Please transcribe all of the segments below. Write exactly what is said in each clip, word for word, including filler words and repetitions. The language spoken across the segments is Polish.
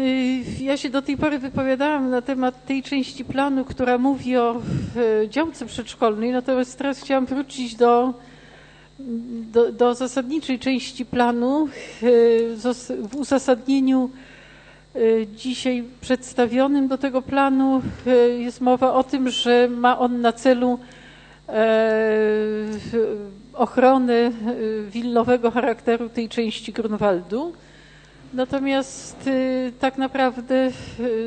Ja się do tej pory wypowiadałam na temat tej części planu, która mówi o działce przedszkolnej, natomiast teraz chciałam wrócić do, do, do zasadniczej części planu. W uzasadnieniu dzisiaj przedstawionym do tego planu jest mowa o tym, że ma on na celu ochronę wilnowego charakteru tej części Grunwaldu. Natomiast y, tak naprawdę y,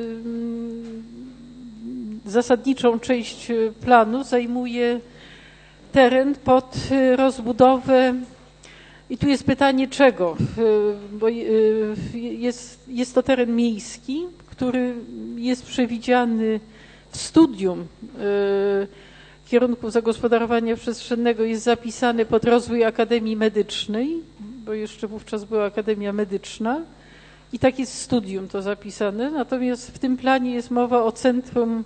zasadniczą część planu zajmuje teren pod y, rozbudowę. I tu jest pytanie czego, y, bo y, jest, jest to teren miejski, który jest przewidziany w studium y, kierunków zagospodarowania przestrzennego, jest zapisany pod rozwój Akademii Medycznej, bo jeszcze wówczas była Akademia Medyczna i tak jest studium to zapisane. Natomiast w tym planie jest mowa o centrum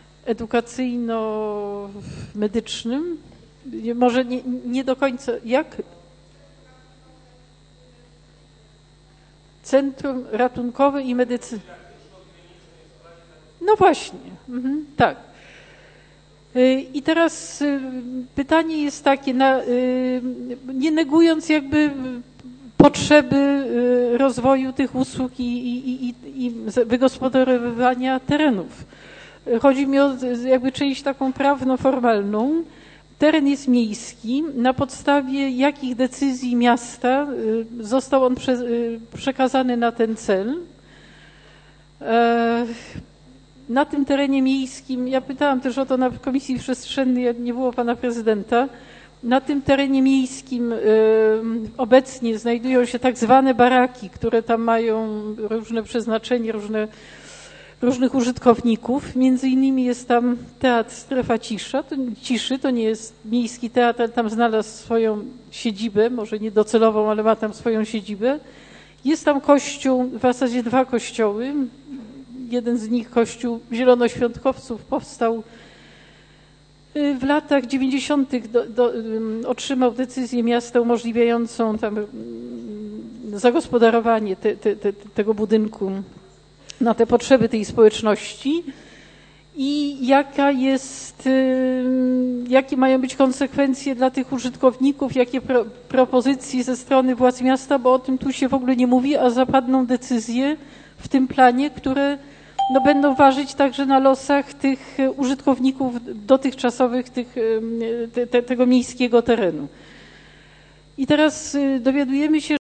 edukacyjno-medycznym. Może nie, nie do końca, jak? Centrum ratunkowe i medycyny. No właśnie, mhm, tak. I teraz pytanie jest takie, na, nie negując jakby potrzeby rozwoju tych usług i, i, i, i wygospodarowywania terenów. Chodzi mi o jakby część taką prawno-formalną. Teren jest miejski. Na podstawie jakich decyzji miasta został on prze, przekazany na ten cel? Na tym terenie miejskim, ja pytałam też o to na Komisji Przestrzennej, nie było pana prezydenta, na tym terenie miejskim y, obecnie znajdują się tak zwane baraki, które tam mają różne przeznaczenie, różne, różnych użytkowników. Między innymi jest tam teatr Strefa Cisza, to, Ciszy, to nie jest miejski teatr, ale tam znalazł swoją siedzibę, może nie docelową, ale ma tam swoją siedzibę. Jest tam kościół, w zasadzie dwa kościoły. Jeden z nich, kościół zielonoświątkowców, powstał w latach dziewięćdziesiątych. Do, do, otrzymał decyzję miasta umożliwiającą tam zagospodarowanie te, te, te, tego budynku na te potrzeby tej społeczności. I jaka jest, jakie mają być konsekwencje dla tych użytkowników, jakie pro, propozycje ze strony władz miasta, bo o tym tu się w ogóle nie mówi, a zapadną decyzje w tym planie, które no, będą ważyć także na losach tych użytkowników dotychczasowych tych, te, te, tego miejskiego terenu. I teraz dowiadujemy się,